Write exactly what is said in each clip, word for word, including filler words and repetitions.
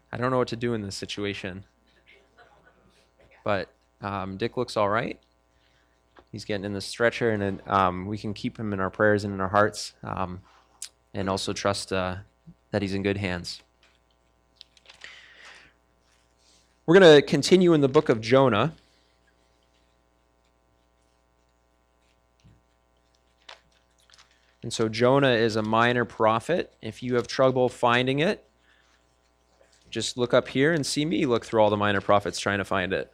I don't know what to do in this situation. But um, Dick looks all right. He's getting in the stretcher, and um, we can keep him in our prayers and in our hearts, um, and also trust uh, that he's in good hands. We're going to continue in the book of Jonah. And so Jonah is a minor prophet. If you have trouble finding it, just look up here and see me look through all the minor prophets trying to find it.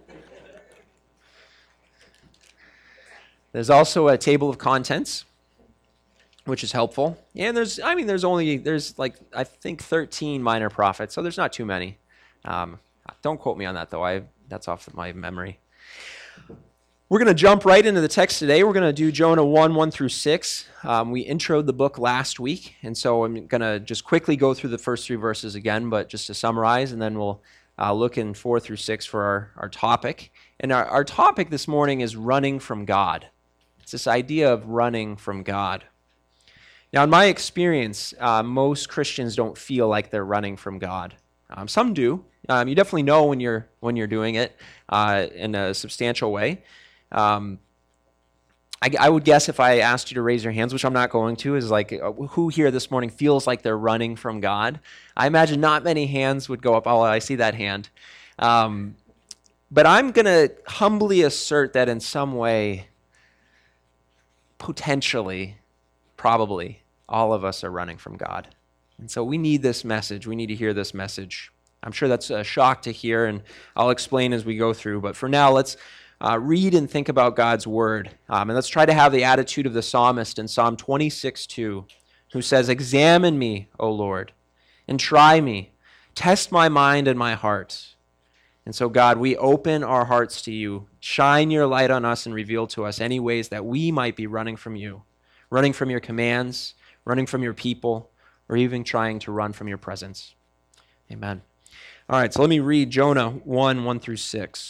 There's also a table of contents, which is helpful. And there's, I mean, there's only, there's like, I think thirteen minor prophets, so there's not too many. Um, don't quote me on that, though. I That's off my memory. We're going to jump right into the text today. We're going to do Jonah one, one through six. Um, we introed the book last week, and so I'm going to just quickly go through the first three verses again, but just to summarize, and then we'll uh, look in four through six for our, our topic. And our, our topic this morning is running from God. It's this idea of running from God. Now, in my experience, uh, most Christians don't feel like they're running from God. Um, some do. Um, you definitely know when you're when you're doing it uh, in a substantial way. Um, I, I would guess if I asked you to raise your hands, which I'm not going to, is like, uh, who here this morning feels like they're running from God? I imagine not many hands would go up. Oh, I see that hand. Um, but I'm going to humbly assert that in some way, potentially, probably, all of us are running from God. And so we need this message. We need to hear this message. I'm sure that's a shock to hear, and I'll explain as we go through. But for now, let's uh, read and think about God's word. Um, and let's try to have the attitude of the psalmist in Psalm twenty-six two, who says, "Examine me, O Lord, and try me. Test my mind and my heart." And so, God, we open our hearts to you. Shine your light on us and reveal to us any ways that we might be running from you, running from your commands, running from your people, or even trying to run from your presence. Amen. All right, so let me read Jonah one, one through six.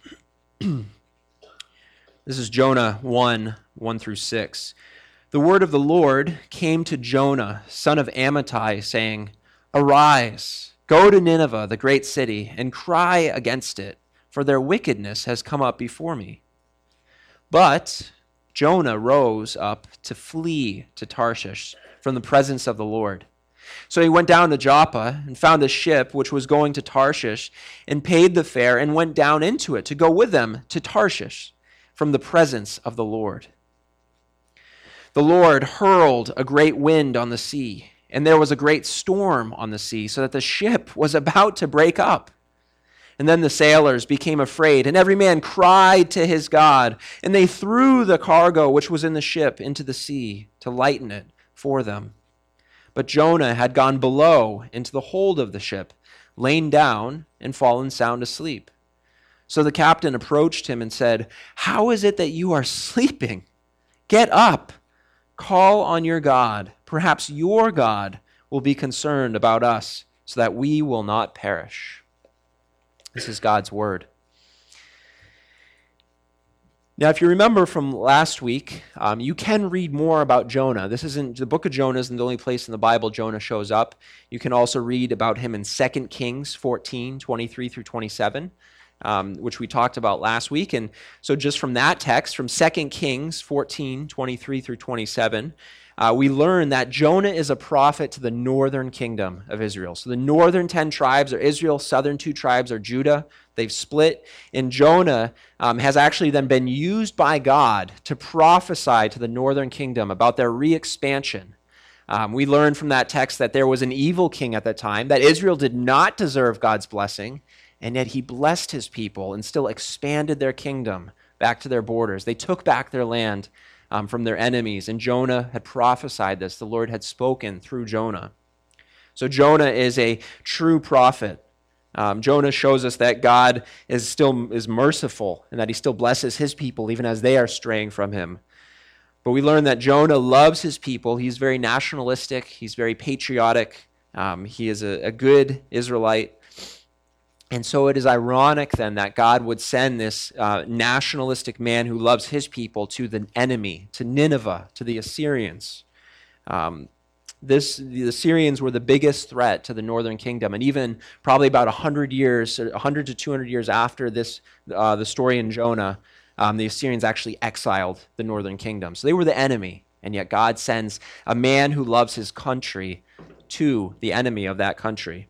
This is Jonah one, one through six. The word of the Lord came to Jonah, son of Amittai, saying, "Arise, go to Nineveh, the great city, and cry against it, for their wickedness has come up before me." But Jonah rose up to flee to Tarshish from the presence of the Lord. So he went down to Joppa and found a ship which was going to Tarshish, and paid the fare and went down into it to go with them to Tarshish from the presence of the Lord. The Lord hurled a great wind on the sea, and there was a great storm on the sea, so that the ship was about to break up. And then the sailors became afraid, and every man cried to his God, and they threw the cargo which was in the ship into the sea to lighten it for them. But Jonah had gone below into the hold of the ship, lain down, and fallen sound asleep. So the captain approached him and said, "How is it that you are sleeping? Get up, call on your God. Perhaps your God will be concerned about us, so that we will not perish." This is God's word. Now, if you remember from last week, um, you can read more about Jonah. This isn't, the book of Jonah isn't the only place in the Bible Jonah shows up. You can also read about him in Second Kings fourteen, twenty-three through twenty-seven, um, which we talked about last week. And so just from that text, from Second Kings fourteen, twenty-three through twenty-seven, uh, we learn that Jonah is a prophet to the northern kingdom of Israel. So the northern ten tribes are Israel, southern two tribes are Judah. They've split, and Jonah um, has actually then been used by God to prophesy to the northern kingdom about their re-expansion. Um, we learned from that text that there was an evil king at that time, that Israel did not deserve God's blessing, and yet he blessed his people and still expanded their kingdom back to their borders. They took back their land um, from their enemies, and Jonah had prophesied this. The Lord had spoken through Jonah. So Jonah is a true prophet. Um, Jonah shows us that God is still is merciful and that he still blesses his people even as they are straying from him. But we learn that Jonah loves his people. He's very nationalistic. He's very patriotic. Um, he is a, a good Israelite. And so it is ironic then that God would send this uh, nationalistic man who loves his people to the enemy, to Nineveh, to the Assyrians. Um, This, the Assyrians were the biggest threat to the northern kingdom, and even probably about one hundred years, one hundred to two hundred years after this, uh, the story in Jonah, um, the Assyrians actually exiled the northern kingdom. So they were the enemy, and yet God sends a man who loves his country to the enemy of that country.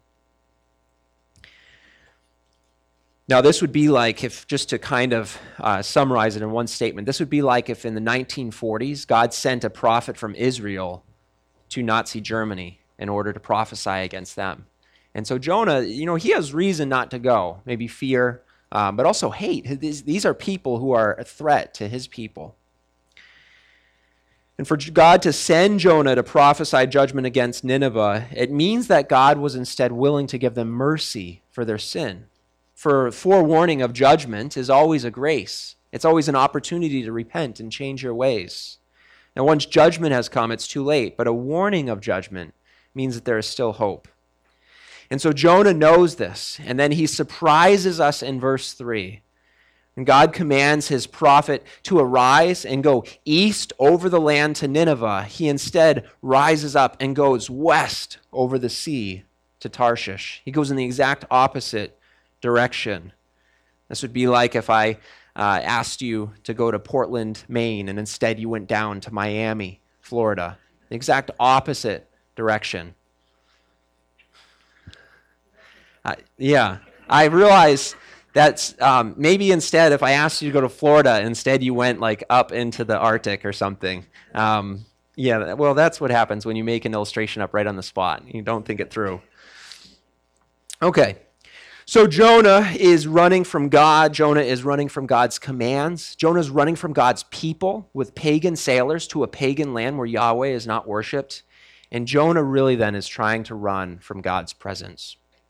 Now, this would be like if, just to kind of uh, summarize it in one statement, this would be like if in the nineteen forties, God sent a prophet from Israel to Nazi Germany in order to prophesy against them. And so Jonah, you know, he has reason not to go, maybe fear, um, but also hate. These, these are people who are a threat to his people. And for God to send Jonah to prophesy judgment against Nineveh, it means that God was instead willing to give them mercy for their sin. For forewarning of judgment is always a grace. It's always an opportunity to repent and change your ways. Now, once judgment has come, it's too late, but a warning of judgment means that there is still hope. And so Jonah knows this, and then he surprises us in verse three. And God commands his prophet to arise and go east over the land to Nineveh. He instead rises up and goes west over the sea to Tarshish. He goes in the exact opposite direction. This would be like if I uh, asked you to go to Portland, Maine, and instead you went down to Miami, Florida. The exact opposite direction. Uh, yeah, I realize that's um, maybe instead if I asked you to go to Florida, instead you went like up into the Arctic or something. Um, yeah, well, that's what happens when you make an illustration up right on the spot. You don't think it through. Okay. So Jonah is running from God. Jonah is running from God's commands. Jonah is running from God's people with pagan sailors to a pagan land where Yahweh is not worshipped. And Jonah really then is trying to run from God's presence.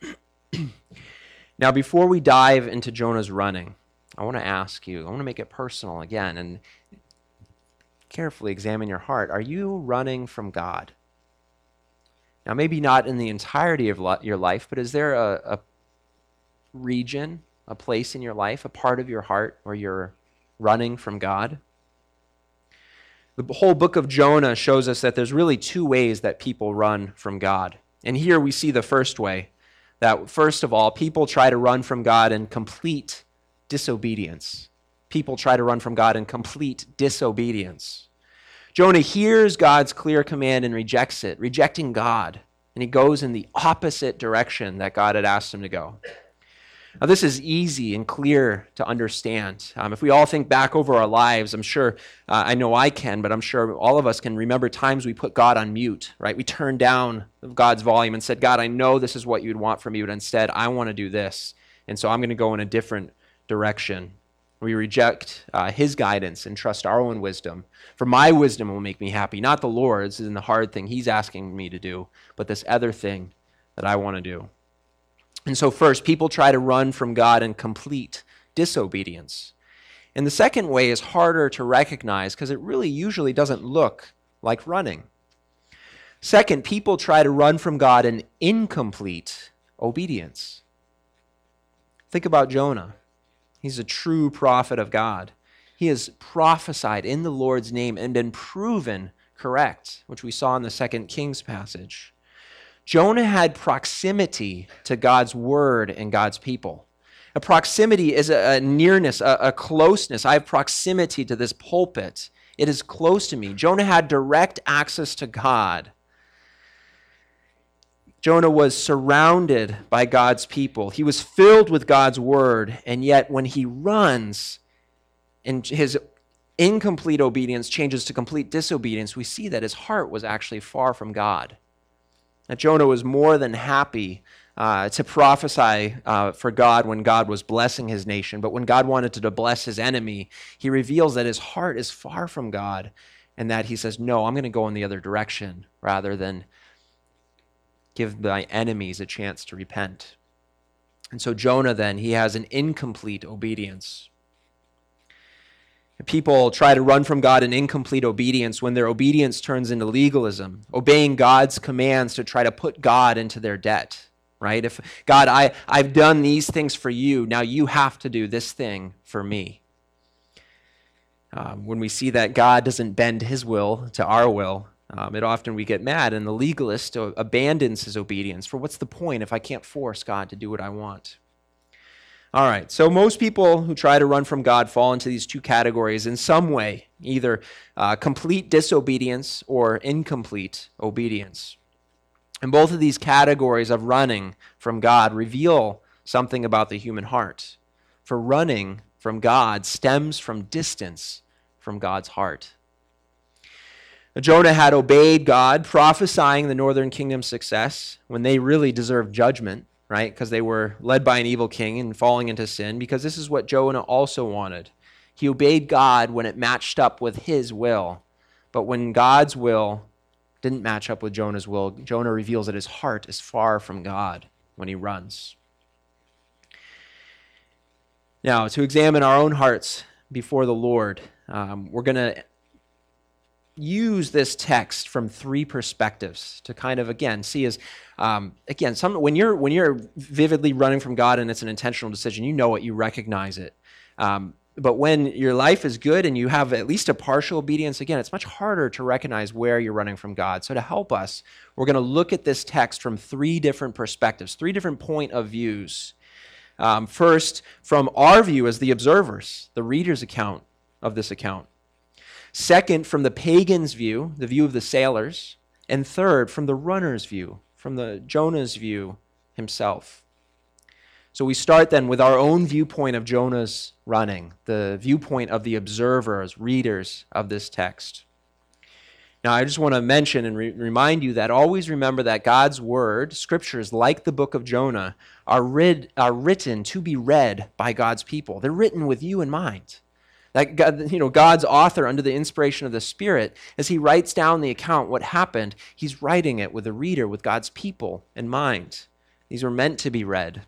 Now, before we dive into Jonah's running, I want to ask you, I want to make it personal again and carefully examine your heart. Are you running from God? Now, maybe not in the entirety of your life, but is there a, a region, a place in your life, a part of your heart where you're running from God? The whole book of Jonah shows us that there's really two ways that people run from God. And here we see the first way, that first of all, people try to run from God in complete disobedience. People try to run from God in complete disobedience. Jonah hears God's clear command and rejects it, rejecting God, and he goes in the opposite direction that God had asked him to go. Now, this is easy and clear to understand. Um, if we all think back over our lives, I'm sure, uh, I know I can, but I'm sure all of us can remember times we put God on mute, right? We turned down God's volume and said, God, I know this is what you'd want from me, but instead I want to do this. And so I'm going to go in a different direction. We reject uh, his guidance and trust our own wisdom. For my wisdom will make me happy, not the Lord's and the hard thing he's asking me to do, but this other thing that I want to do. And so first, people try to run from God in complete disobedience. And the second way is harder to recognize because it really usually doesn't look like running. Second, people try to run from God in incomplete obedience. Think about Jonah. He's a true prophet of God. He has prophesied in the Lord's name and been proven correct, which we saw in the Second Kings passage. Jonah had proximity to God's word and God's people. A proximity is a, a nearness, a, a closeness. I have proximity to this pulpit. It is close to me. Jonah had direct access to God. Jonah was surrounded by God's people. He was filled with God's word, and yet when he runs and his incomplete obedience changes to complete disobedience, we see that his heart was actually far from God. That Jonah was more than happy uh, to prophesy uh, for God when God was blessing his nation. But when God wanted to bless his enemy, he reveals that his heart is far from God and that he says, no, I'm going to go in the other direction rather than give my enemies a chance to repent. And so Jonah then, he has an incomplete obedience. People try to run from God in incomplete obedience when their obedience turns into legalism, obeying God's commands to try to put God into their debt, right? If God, I, I've done these things for you, now you have to do this thing for me. Um, when we see that God doesn't bend his will to our will, Um, it often we get mad, and the legalist uh, abandons his obedience. For what's the point if I can't force God to do what I want? All right, so most people who try to run from God fall into these two categories in some way, either uh, complete disobedience or incomplete obedience. And both of these categories of running from God reveal something about the human heart. For running from God stems from distance from God's heart. Jonah had obeyed God, prophesying the northern kingdom's success when they really deserved judgment, right? Because they were led by an evil king and falling into sin, because this is what Jonah also wanted. He obeyed God when it matched up with his will. But when God's will didn't match up with Jonah's will, Jonah reveals that his heart is far from God when he runs. Now, to examine our own hearts before the Lord, um, we're going to use this text from three perspectives to kind of, again, see as, um, again, some, when you're when you're vividly running from God and it's an intentional decision, you know it, you recognize it. Um, but when your life is good and you have at least a partial obedience, again, it's much harder to recognize where you're running from God. So to help us, we're going to look at this text from three different perspectives, three different point of views. Um, first, from our view as the observers, the reader's account of this account. Second, from the pagan's view, the view of the sailors. And third, from the runner's view, from the Jonah's view himself. So we start then with our own viewpoint of Jonah's running, the viewpoint of the observers, readers of this text. Now, I just want to mention and re- remind you that always remember that God's word, scriptures like the book of Jonah, are, rid- are written to be read by God's people. They're written with you in mind. That God, you know, God's author, under the inspiration of the Spirit, as he writes down the account, what happened, he's writing it with the reader, with God's people in mind. These were meant to be read.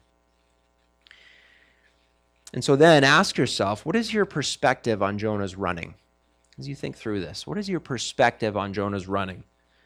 And so then ask yourself, what is your perspective on Jonah's running? As you think through this, what is your perspective on Jonah's running?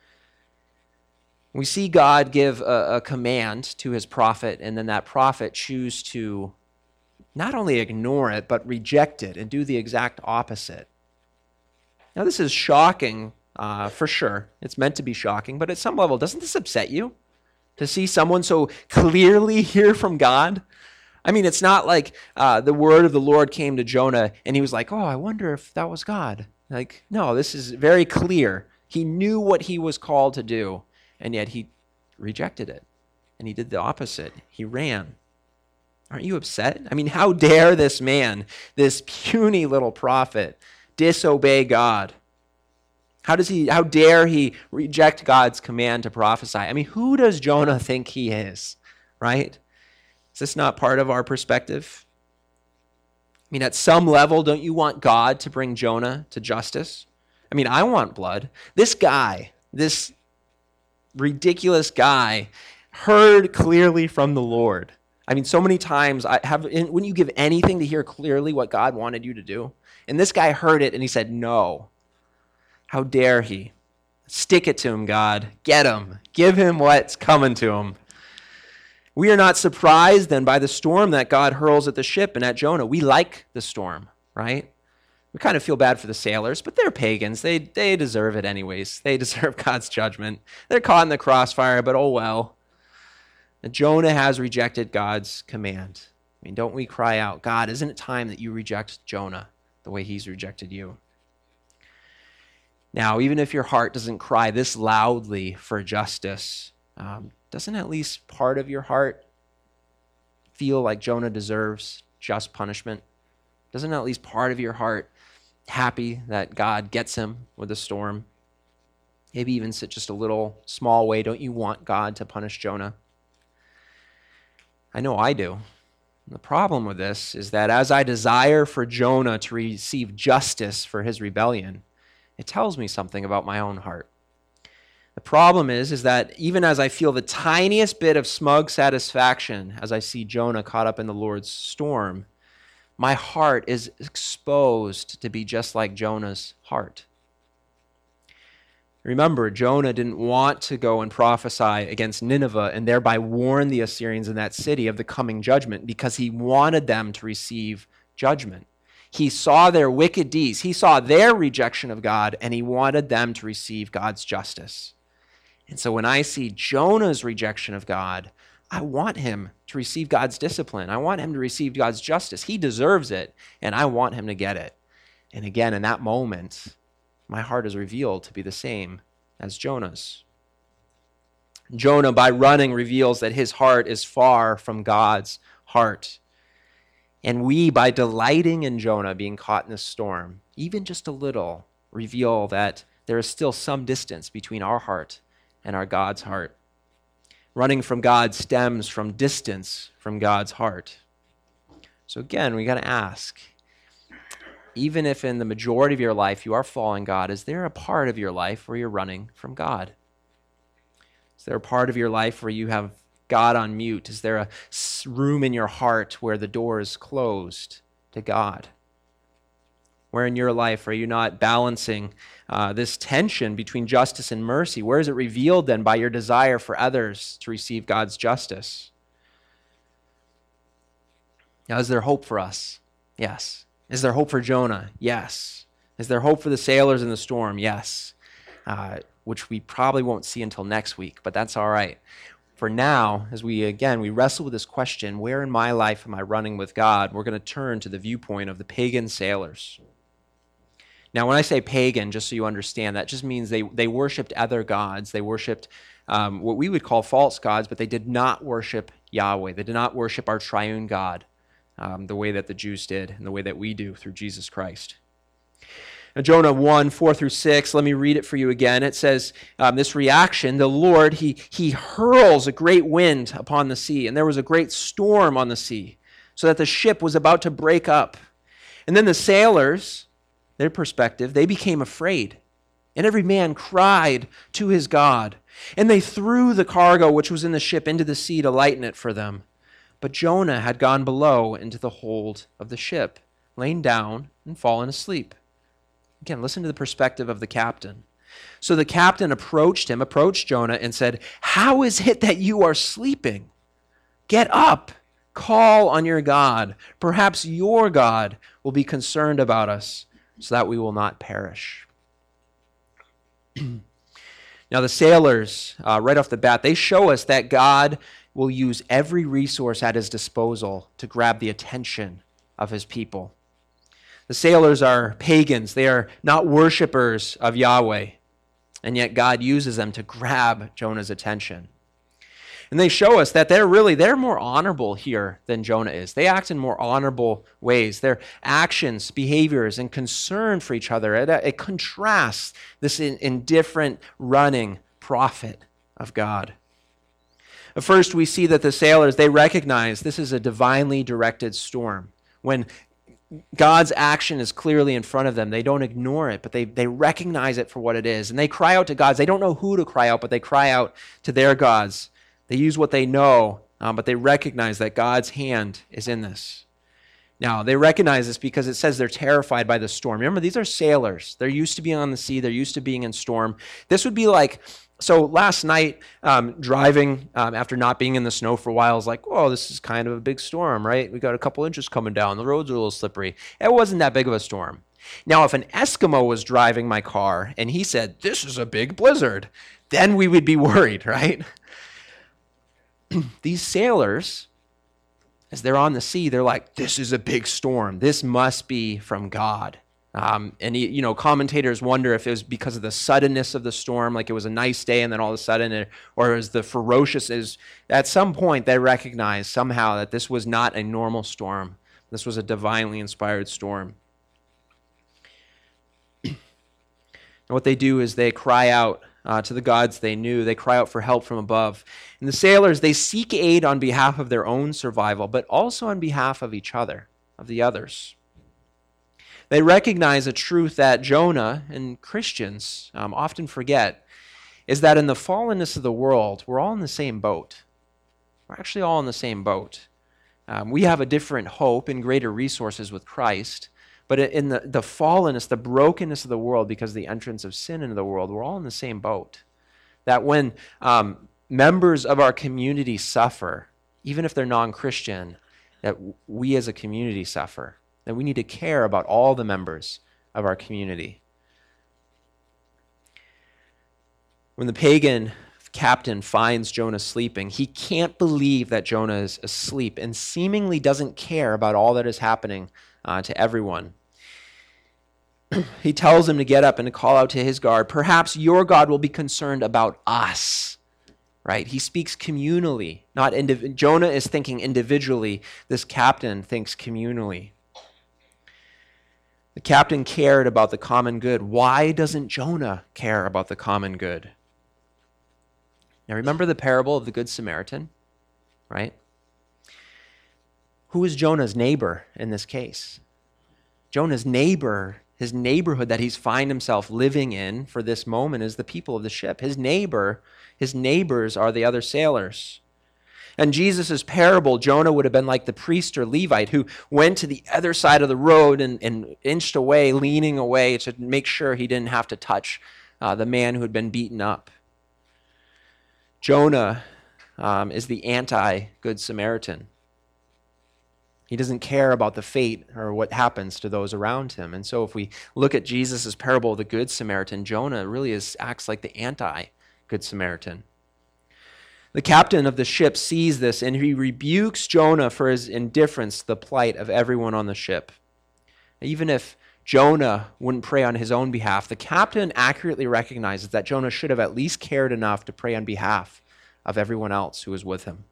We see God give a, a command to his prophet, and then that prophet choose to not only ignore it, but reject it and do the exact opposite. Now, this is shocking uh, for sure. It's meant to be shocking, but at some level, doesn't this upset you to see someone so clearly hear from God? I mean, it's not like uh, the word of the Lord came to Jonah and he was like, oh, I wonder if that was God. Like, no, this is very clear. He knew what he was called to do, and yet he rejected it, and he did the opposite. He ran. Aren't you upset? I mean, how dare this man, this puny little prophet, disobey God? How does he, how dare he reject God's command to prophesy? I mean, who does Jonah think he is, right? Is this not part of our perspective? I mean, at some level, don't you want God to bring Jonah to justice? I mean, I want blood. This guy, this ridiculous guy, heard clearly from the Lord. I mean, so many times, I have, wouldn't you give anything to hear clearly what God wanted you to do? And this guy heard it and he said, no. How dare he? Stick it to him, God. Get him. Give him what's coming to him. We are not surprised then by the storm that God hurls at the ship and at Jonah. We like the storm, right? We kind of feel bad for the sailors, but they're pagans. They, they deserve it anyways. They deserve God's judgment. They're caught in the crossfire, but oh well. And Jonah has rejected God's command. I mean, don't we cry out, God, isn't it time that you reject Jonah the way he's rejected you? Now, even if your heart doesn't cry this loudly for justice, um, doesn't at least part of your heart feel like Jonah deserves just punishment? Doesn't at least part of your heart happy that God gets him with the storm? Maybe even just a little small way, don't you want God to punish Jonah? I know I do. The problem with this is that as I desire for Jonah to receive justice for his rebellion, it tells me something about my own heart. The problem is, is that even as I feel the tiniest bit of smug satisfaction as I see Jonah caught up in the Lord's storm, my heart is exposed to be just like Jonah's heart. Remember, Jonah didn't want to go and prophesy against Nineveh and thereby warn the Assyrians in that city of the coming judgment because he wanted them to receive judgment. He saw their wicked deeds. He saw their rejection of God, and he wanted them to receive God's justice. And so when I see Jonah's rejection of God, I want him to receive God's discipline. I want him to receive God's justice. He deserves it, and I want him to get it. And again, in that moment, my heart is revealed to be the same as Jonah's. Jonah, by running, reveals that his heart is far from God's heart. And we, by delighting in Jonah being caught in the storm, even just a little, reveal that there is still some distance between our heart and our God's heart. Running from God stems from distance from God's heart. So again, we got to ask, even if in the majority of your life you are following God, is there a part of your life where you're running from God? Is there a part of your life where you have God on mute? Is there a room in your heart where the door is closed to God? Where in your life are you not balancing uh, this tension between justice and mercy? Where is it revealed then by your desire for others to receive God's justice? Now, is there hope for us? Yes. Is there hope for Jonah? Yes. Is there hope for the sailors in the storm? Yes. Uh, which we probably won't see until next week, but that's all right. For now, as we, again, we wrestle with this question, where in my life am I running with God? We're going to turn to the viewpoint of the pagan sailors. Now, when I say pagan, just so you understand, that just means they, they worshipped other gods. They worshipped um, what we would call false gods, but they did not worship Yahweh. They did not worship our triune God um, the way that the Jews did and the way that we do through Jesus Christ. Now, Jonah one, four through six, let me read it for you again. It says, um, this reaction, the Lord, he, he hurls a great wind upon the sea, and there was a great storm on the sea, so that the ship was about to break up. And then the sailors, their perspective, they became afraid, and every man cried to his God. And they threw the cargo which was in the ship into the sea to lighten it for them. But Jonah had gone below into the hold of the ship, lain down and fallen asleep. Again, listen to the perspective of the captain. So the captain approached him, approached Jonah, and said, "How is it that you are sleeping? Get up, call on your God. Perhaps your God will be concerned about us, so that we will not perish." Now the sailors, uh, right off the bat, they show us that God will use every resource at his disposal to grab the attention of his people. The sailors are pagans. They are not worshipers of Yahweh, and yet God uses them to grab Jonah's attention. And they show us that they're really, they're more honorable here than Jonah is. They act in more honorable ways. Their actions, behaviors, and concern for each other, it, it contrasts this indifferent running prophet of God. First, we see that the sailors, they recognize this is a divinely directed storm. When God's action is clearly in front of them, they don't ignore it, but they, they recognize it for what it is. And they cry out to gods. They don't know who to cry out, but they cry out to their gods. They use what they know, um, but they recognize that God's hand is in this. Now, they recognize this because it says they're terrified by the storm. Remember, these are sailors. They're used to being on the sea. They're used to being in storm. This would be like, so last night, um, driving um, after not being in the snow for a while, I was like, whoa, this is kind of a big storm, right? We got a couple inches coming down. The roads are a little slippery. It wasn't that big of a storm. Now, if an Eskimo was driving my car and he said, this is a big blizzard, then we would be worried, right? These sailors, as they're on the sea, they're like, this is a big storm. This must be from God. Um, and, you know, commentators wonder if it was because of the suddenness of the storm, like it was a nice day and then all of a sudden, it, or is the ferocious, is at some point they recognized somehow that this was not a normal storm. This was a divinely inspired storm. And what they do is they cry out uh, to the gods they knew. They cry out for help from above. And the sailors, they seek aid on behalf of their own survival, but also on behalf of each other, of the others. They recognize a truth that Jonah and Christians um, often forget, is that in the fallenness of the world, we're all in the same boat. We're actually all in the same boat. Um, we have a different hope and greater resources with Christ, but in the, the fallenness, the brokenness of the world because of the entrance of sin into the world, we're all in the same boat. That when um, members of our community suffer, even if they're non-Christian, that we as a community suffer. that we need to care about all the members of our community. When the pagan captain finds Jonah sleeping, he can't believe that Jonah is asleep and seemingly doesn't care about all that is happening uh, to everyone. He tells him to get up and to call out to his guard, "Perhaps your God will be concerned about us." Right? He speaks communally, not indiv- Jonah is thinking individually. This captain thinks communally. The captain cared about the common good. Why doesn't Jonah care about the common good? Now remember the parable of the Good Samaritan, right? Who is Jonah's neighbor in this case? Jonah's neighbor, his neighborhood that he's find himself living in for this moment is the people of the ship. His neighbor, his neighbors are the other sailors. And Jesus' parable, Jonah would have been like the priest or Levite who went to the other side of the road and, and inched away, leaning away to make sure he didn't have to touch uh, the man who had been beaten up. Jonah um, is the anti-Good Samaritan. He doesn't care about the fate or what happens to those around him. And so if we look at Jesus' parable of the Good Samaritan, Jonah really is, acts like the anti-Good Samaritan. The captain of the ship sees this and he rebukes Jonah for his indifference to the plight of everyone on the ship. Even if Jonah wouldn't pray on his own behalf, the captain accurately recognizes that Jonah should have at least cared enough to pray on behalf of everyone else who was with him.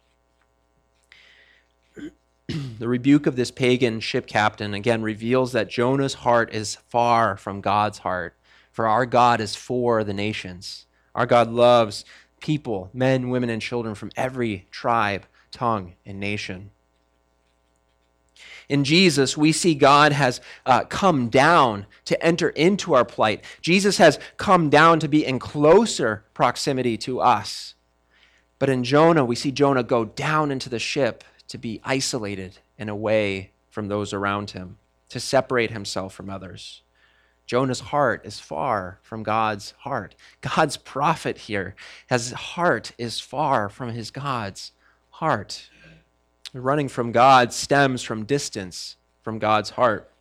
The rebuke of this pagan ship captain again reveals that Jonah's heart is far from God's heart, for our God is for the nations. Our God loves people, men, women, and children from every tribe, tongue, and nation. In Jesus, we see God has uh, come down to enter into our plight. Jesus has come down to be in closer proximity to us. But in Jonah, we see Jonah go down into the ship to be isolated and away from those around him, to separate himself from others. Jonah's heart is far from God's heart. God's prophet here, his heart is far from his God's heart. Running from God stems from distance from God's heart.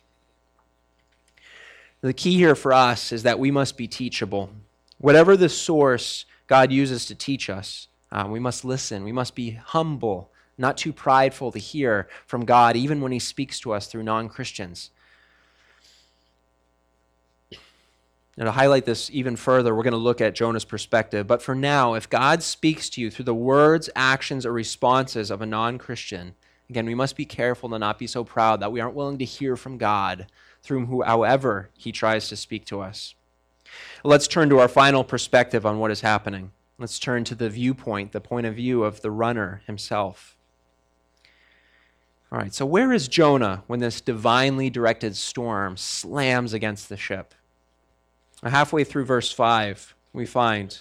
The key here for us is that we must be teachable. Whatever the source God uses to teach us, uh, we must listen. We must be humble, not too prideful to hear from God, even when he speaks to us through non-Christians. And to highlight this even further, we're going to look at Jonah's perspective. But for now, if God speaks to you through the words, actions, or responses of a non-Christian, again, we must be careful to not be so proud that we aren't willing to hear from God through who, however he tries to speak to us. Let's turn to our final perspective on what is happening. Let's turn to the viewpoint, the point of view of the runner himself. All right, so where is Jonah when this divinely directed storm slams against the ship? Halfway through verse five, we find,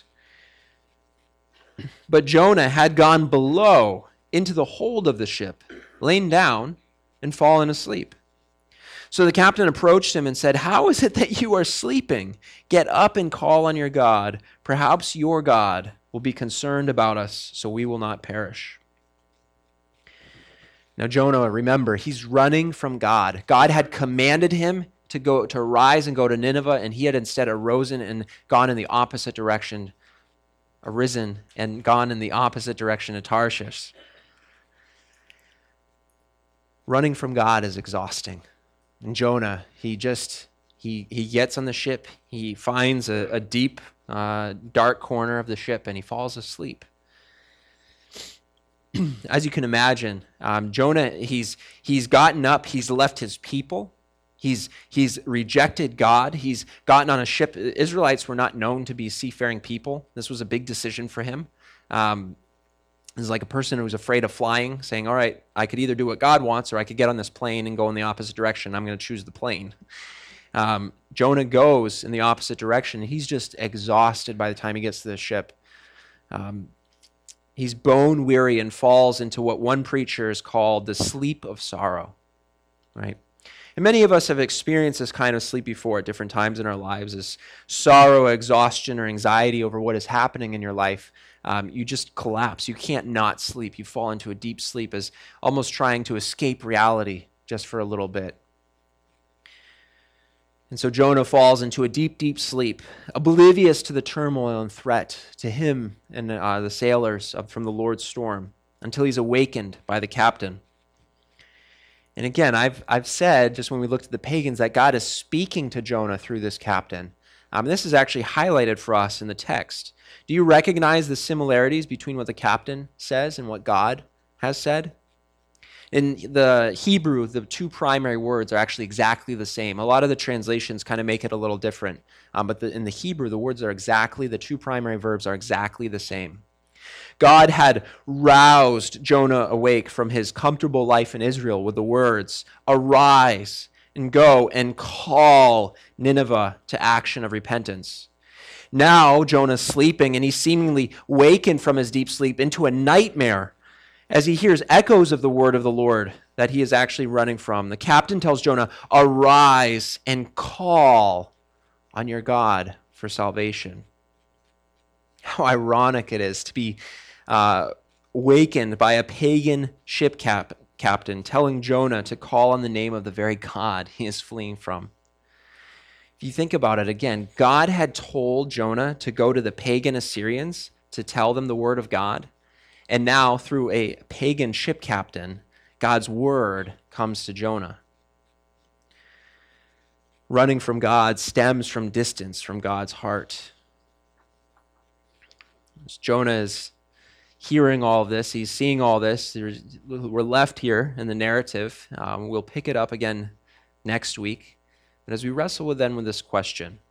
"But Jonah had gone below into the hold of the ship, lain down, and fallen asleep. So the captain approached him and said, 'How is it that you are sleeping? Get up and call on your God. Perhaps your God will be concerned about us, so we will not perish.'" Now Jonah, remember, he's running from God. God had commanded him to go to rise and go to Nineveh, and he had instead arisen and gone in the opposite direction, arisen and gone in the opposite direction to Tarshish. Running from God is exhausting. And Jonah, he just, he he gets on the ship, he finds a, a deep, uh, dark corner of the ship, and he falls asleep. As you can imagine, um, Jonah, he's he's gotten up, he's left his people, He's he's rejected God. He's gotten on a ship. Israelites were not known to be seafaring people. This was a big decision for him. Um, it's like a person who was afraid of flying, saying, all right, I could either do what God wants or I could get on this plane and go in the opposite direction. I'm going to choose the plane. Um, Jonah goes in the opposite direction. He's just exhausted by the time he gets to the ship. Um, he's bone weary and falls into what one preacher has called the sleep of sorrow, right? And many of us have experienced this kind of sleep before at different times in our lives, as sorrow, exhaustion, or anxiety over what is happening in your life. Um, you just collapse. You can't not sleep. You fall into a deep sleep as almost trying to escape reality, just for a little bit. And so Jonah falls into a deep, deep sleep, oblivious to the turmoil and threat to him and uh, the sailors from the Lord's storm, until he's awakened by the captain. And again, I've I've said, just when we looked at the pagans, that God is speaking to Jonah through this captain. Um, this is actually highlighted for us in the text. Do you recognize the similarities between what the captain says and what God has said? In the Hebrew, the two primary words are actually exactly the same. A lot of the translations kind of make it a little different. Um, but the, in the Hebrew, the words are exactly, the two primary verbs are exactly the same. God had roused Jonah awake from his comfortable life in Israel with the words, "Arise and go and call Nineveh to action of repentance." Now Jonah's sleeping, and he's seemingly wakened from his deep sleep into a nightmare as he hears echoes of the word of the Lord that he is actually running from. The captain tells Jonah, "Arise and call on your God for salvation." How ironic it is to be uh, wakened by a pagan ship cap- captain telling Jonah to call on the name of the very God he is fleeing from. If you think about it again, God had told Jonah to go to the pagan Assyrians to tell them the word of God. And now, through a pagan ship captain, God's word comes to Jonah. Running from God stems from distance from God's heart. As Jonah is hearing all of this, he's seeing all this. There's, we're left here in the narrative. Um, we'll pick it up again next week. But as we wrestle with then with this question,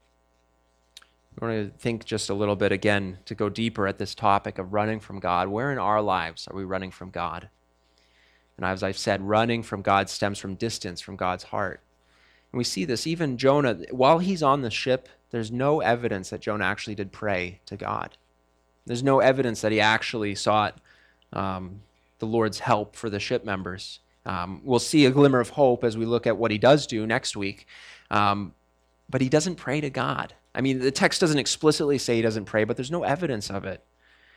I want to think just a little bit again to go deeper at this topic of running from God. Where in our lives are we running from God? And as I've said, running from God stems from distance from God's heart. And we see this, even Jonah, while he's on the ship, there's no evidence that Jonah actually did pray to God. There's no evidence that he actually sought um, the Lord's help for the ship members. Um, we'll see a glimmer of hope as we look at what he does do next week. Um, but he doesn't pray to God. I mean, the text doesn't explicitly say he doesn't pray, but there's no evidence of it.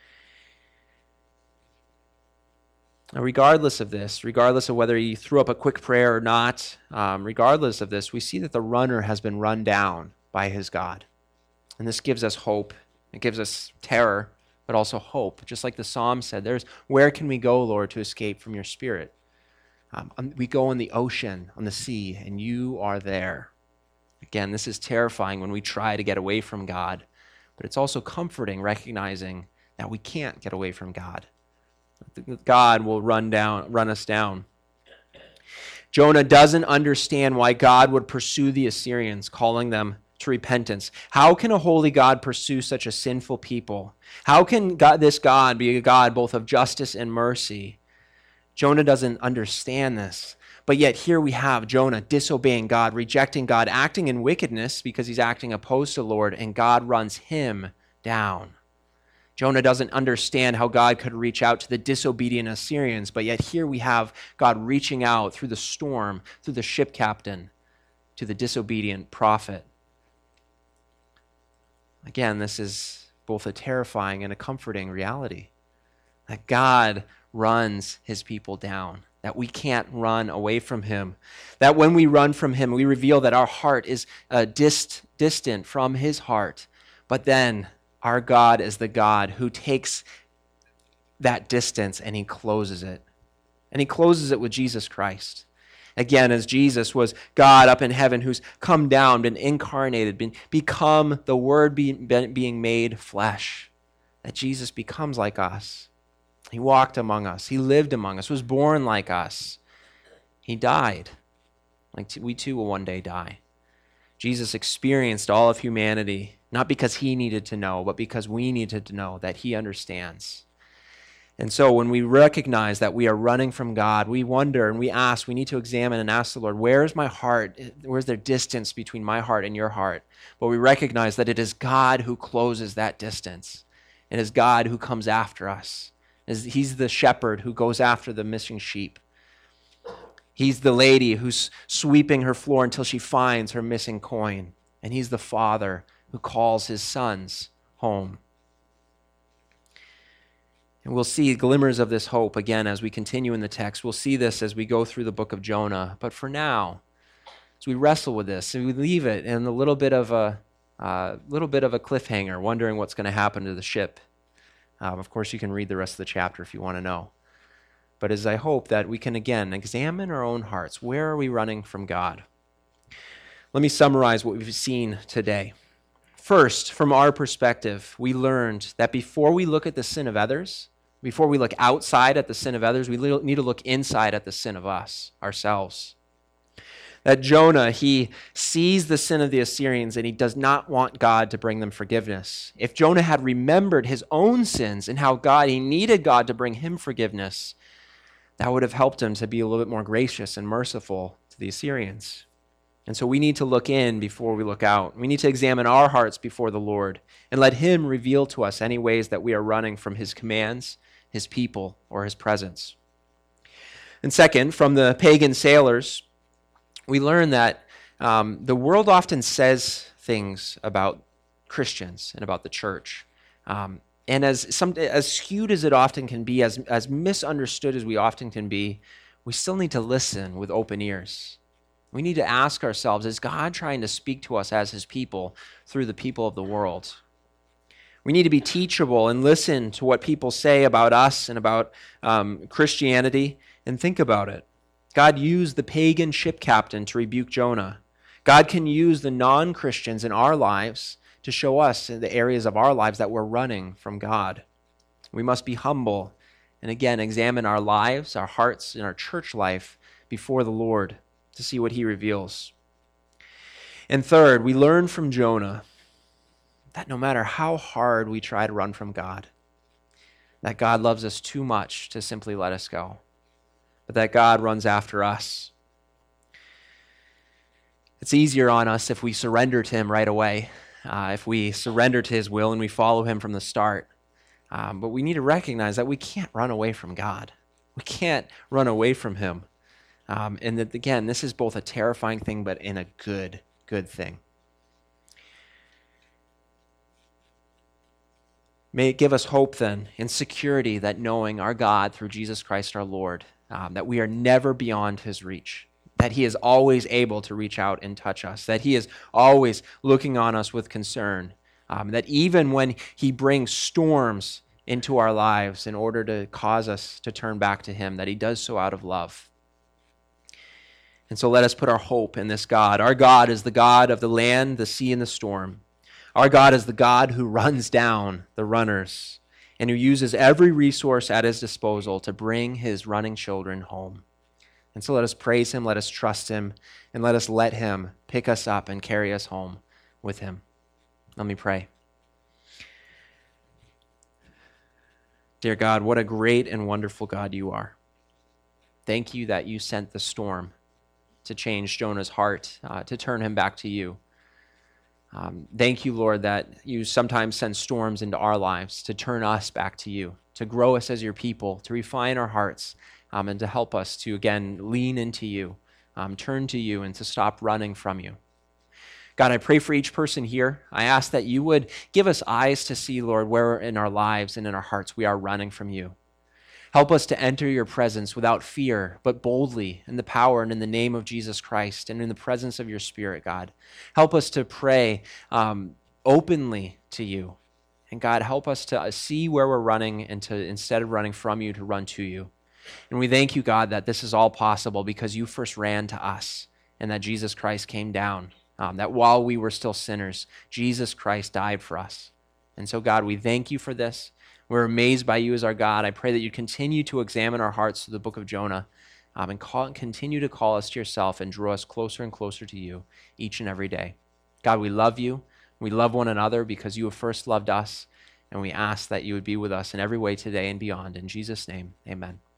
Now, regardless of this, regardless of whether he threw up a quick prayer or not, um, regardless of this, we see that the runner has been run down by his God. And this gives us hope. It gives us terror, but also hope. Just like the Psalm said, there's, where can we go, Lord, to escape from your spirit? Um, we go in the ocean, on the sea, and you are there. Again, this is terrifying when we try to get away from God, but it's also comforting recognizing that we can't get away from God. God will run down, run us down. Jonah doesn't understand why God would pursue the Assyrians, calling them to repentance. How can a holy God pursue such a sinful people? How can God, this God be a God both of justice and mercy? Jonah doesn't understand this. But yet here we have Jonah disobeying God, rejecting God, acting in wickedness because he's acting opposed to the Lord, and God runs him down. Jonah doesn't understand how God could reach out to the disobedient Assyrians, but yet here we have God reaching out through the storm, through the ship captain, to the disobedient prophet. Again, this is both a terrifying and a comforting reality, that God runs his people down, that we can't run away from him, that when we run from him, we reveal that our heart is uh, dist- distant from his heart, but then our God is the God who takes that distance and he closes it. And he closes it with Jesus Christ. Again, as Jesus was God up in heaven who's come down, been incarnated, been become the Word being, being made flesh, that Jesus becomes like us. He walked among us. He lived among us, was born like us. He died. Like we too will one day die. Jesus experienced all of humanity, not because he needed to know, but because we needed to know that he understands. And so when we recognize that we are running from God, we wonder and we ask, we need to examine and ask the Lord, where is my heart? Where's there distance between my heart and your heart? But we recognize that it is God who closes that distance. It is God who comes after us. He's the shepherd who goes after the missing sheep. He's the lady who's sweeping her floor until she finds her missing coin. And he's the father who calls his sons home. And we'll see glimmers of this hope again as we continue in the text. We'll see this as we go through the book of Jonah. But for now, as we wrestle with this, and we leave it in a little bit of a uh, little bit of a cliffhanger, wondering what's going to happen to the ship. Um, of course, you can read the rest of the chapter if you want to know. But as I hope that we can again examine our own hearts, where are we running from God? Let me summarize what we've seen today. First, from our perspective, we learned that before we look at the sin of others, before we look outside at the sin of others, we need to look inside at the sin of us, ourselves. That Jonah, he sees the sin of the Assyrians and he does not want God to bring them forgiveness. If Jonah had remembered his own sins and how God, he needed God to bring him forgiveness, that would have helped him to be a little bit more gracious and merciful to the Assyrians. And so we need to look in before we look out. We need to examine our hearts before the Lord and let him reveal to us any ways that we are running from his commands, his people, or his presence. And second, from the pagan sailors, we learn that um, the world often says things about Christians and about the church. Um, and as some, as skewed as it often can be, as, as misunderstood as we often can be, we still need to listen with open ears. We need to ask ourselves, is God trying to speak to us as his people through the people of the world? We need to be teachable and listen to what people say about us and about um, Christianity and think about it. God used the pagan ship captain to rebuke Jonah. God can use the non-Christians in our lives to show us in the areas of our lives that we're running from God. We must be humble and again examine our lives, our hearts, and our church life before the Lord to see what he reveals. And third, we learn from Jonah that no matter how hard we try to run from God, that God loves us too much to simply let us go, but that God runs after us. It's easier on us if we surrender to him right away, uh, if we surrender to his will and we follow him from the start. Um, but we need to recognize that we can't run away from God. We can't run away from him. Um, and that, again, this is both a terrifying thing, but in a good, good thing. May it give us hope then and security that knowing our God through Jesus Christ our Lord, um, that we are never beyond his reach, that he is always able to reach out and touch us, that he is always looking on us with concern, um, that even when he brings storms into our lives in order to cause us to turn back to him, that he does so out of love. And so let us put our hope in this God. Our God is the God of the land, the sea, and the storm. Our God is the God who runs down the runners and who uses every resource at his disposal to bring his running children home. And so let us praise him, let us trust him, and let us let him pick us up and carry us home with him. Let me pray. Dear God, what a great and wonderful God you are. Thank you that you sent the storm to change Jonah's heart, uh, to turn him back to you. Um, thank you, Lord, that you sometimes send storms into our lives to turn us back to you, to grow us as your people, to refine our hearts, um, and to help us to, again, lean into you, um, turn to you, and to stop running from you. God, I pray for each person here. I ask that you would give us eyes to see, Lord, where in our lives and in our hearts we are running from you. Help us to enter your presence without fear, but boldly in the power and in the name of Jesus Christ and in the presence of your Spirit, God. Help us to pray um, openly to you. And God, help us to see where we're running and to, instead of running from you, to run to you. And we thank you, God, that this is all possible because you first ran to us and that Jesus Christ came down, um, that while we were still sinners, Jesus Christ died for us. And so, God, we thank you for this. We're amazed by you as our God. I pray that you continue to examine our hearts through the book of Jonah um, and call, continue to call us to yourself and draw us closer and closer to you each and every day. God, we love you. We love one another because you have first loved us, and we ask that you would be with us in every way today and beyond. In Jesus' name, amen.